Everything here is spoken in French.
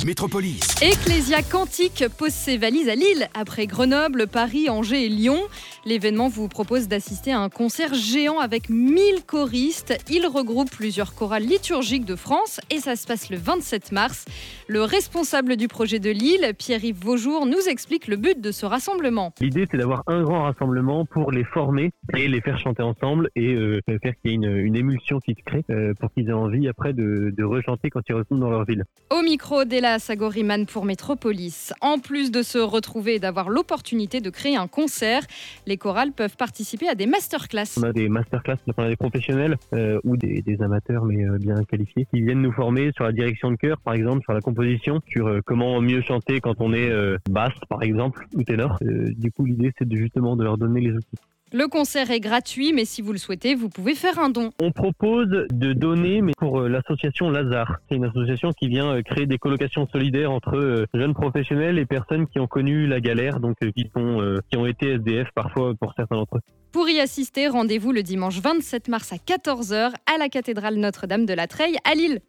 Métropolis. Ecclésia Cantique pose ses valises à Lille, après Grenoble, Paris, Angers et Lyon. L'événement vous propose d'assister à un concert géant avec 1000 choristes. Il regroupe plusieurs chorales liturgiques de France et ça se passe le 27 mars. Le responsable du projet de Lille, Pierre-Yves Vaujour, nous explique le but de ce rassemblement. L'idée, c'est d'avoir un grand rassemblement pour les former et les faire chanter ensemble et faire qu'il y ait une émulsion qui se crée pour qu'ils aient envie après de rechanter quand ils retournent dans leur ville. Au micro d'Ella Sagoriman pour Métropolis. En plus de se retrouver et d'avoir l'opportunité de créer un concert, les chorales peuvent participer à des masterclass. On a des masterclass, on a des professionnels ou des amateurs mais bien qualifiés qui viennent nous former sur la direction de chœur, par exemple, sur la composition, sur comment mieux chanter quand on est basse, par exemple, ou ténor. Du coup, l'idée, c'est justement de leur donner les outils. Le concert est gratuit, mais si vous le souhaitez, vous pouvez faire un don. On propose de donner, mais pour l'association Lazare. C'est une association qui vient créer des colocations solidaires entre jeunes professionnels et personnes qui ont connu la galère, donc qui ont été SDF parfois pour certains d'entre eux. Pour y assister, rendez-vous le dimanche 27 mars à 14h à la cathédrale Notre-Dame de la Treille à Lille.